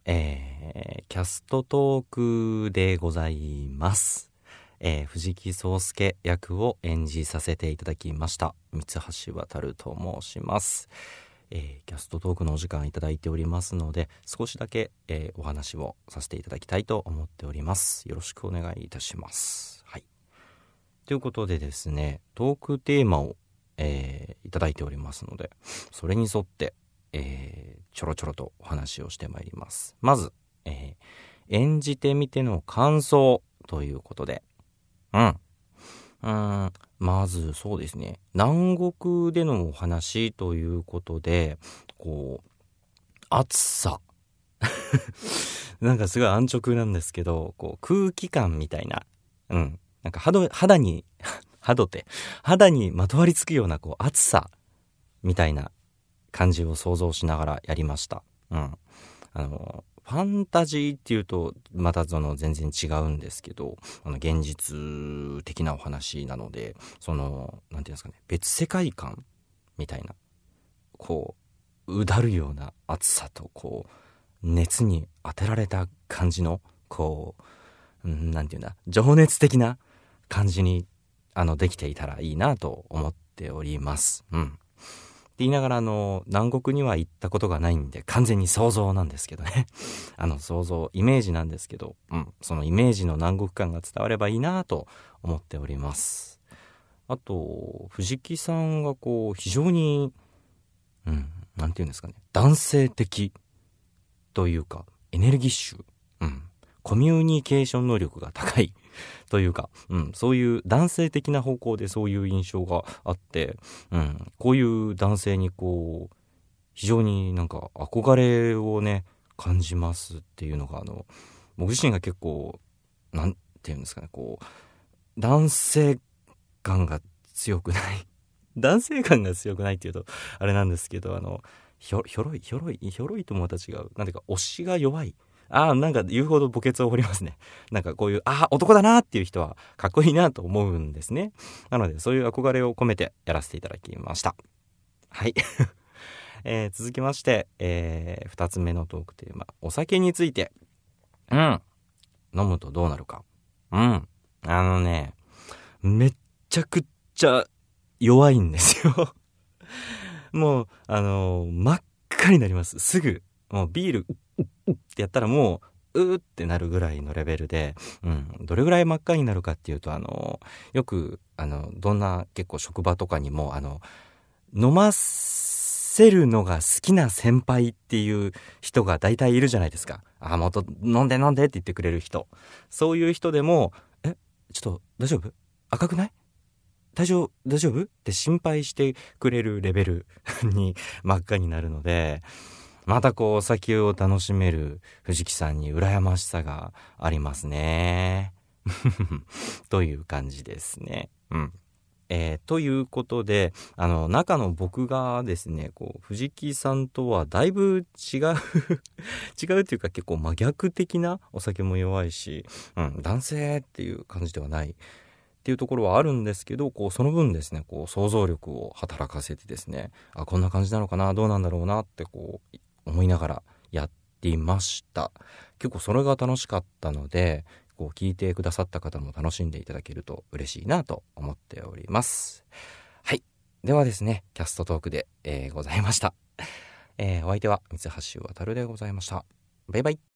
キャストトークでございます。藤木壮介役を演じさせていただきました三橋渉と申します。キャストトークのお時間いただいておりますので、少しだけ、お話をさせていただきたいと思っております。よろしくお願いいたします。はい。ということでですね、トークテーマを、いただいておりますので、それに沿って、ちょろちょろとお話をしてまいります。まず、演じてみての感想ということで、まずそうですね、南国でのお話ということで、こう暑さなんかすごい安直なんですけど、こう空気感みたいな、なんか肌にまとわりつくようなこう暑さみたいな感じを想像しながらやりました。ファンタジーっていうとまたその全然違うんですけど、現実的なお話なので、そのなんていうんですかね、別世界観みたいな、こううだるような暑さと、こう熱に当てられた感じの、こうなんていうんだ、情熱的な感じにできていたらいいなと思っております。って言いながら南国には行ったことがないんで完全に想像なんですけどね想像イメージなんですけど、そのイメージの南国感が伝わればいいなと思っております。あと藤木さんがこう非常になんていうんですかね、男性的というかエネルギッシュ、コミュニケーション能力が高いというか、そういう男性的な方向でそういう印象があって、こういう男性にこう非常になんか憧れをね感じますっていうのが、僕自身が結構なんていうんですかね、こう男性感が強くない男性感が強くないっていうとあれなんですけど、ひょろいともまた違う、なんていうか推しが弱い、なんか言うほど墓穴を掘りますね。なんかこういう男だなっていう人はかっこいいなと思うんですね。なのでそういう憧れを込めてやらせていただきました。はい、続きまして、2つ目のトークテーマ、お酒について。飲むとどうなるか。めっちゃくちゃ弱いんですよもう真っ赤になります。すぐもうビールってやったらもうってなるぐらいのレベルで、どれぐらい真っ赤になるかっていうと、よくどんな結構職場とかにも飲ませるのが好きな先輩っていう人が大体いるじゃないですか。もっと飲んでって言ってくれる人、そういう人でもちょっと大丈夫、赤くない、大丈夫って心配してくれるレベルに真っ赤になるので、またこうお酒を楽しめる藤木さんに羨ましさがありますねという感じですね。ということで、中の僕がですね、こう藤木さんとはだいぶ違う違うというか、結構真逆的な、お酒も弱いし、男性っていう感じではないっていうところはあるんですけど、こうその分ですね、こう想像力を働かせてですね、こんな感じなのかな、どうなんだろうなってこう思いながらやっていました。結構それが楽しかったので、こう聞いてくださった方も楽しんでいただけると嬉しいなと思っております。はい、ではですね、キャストトークで、ございました。お相手は三橋渉でございました。バイバイ。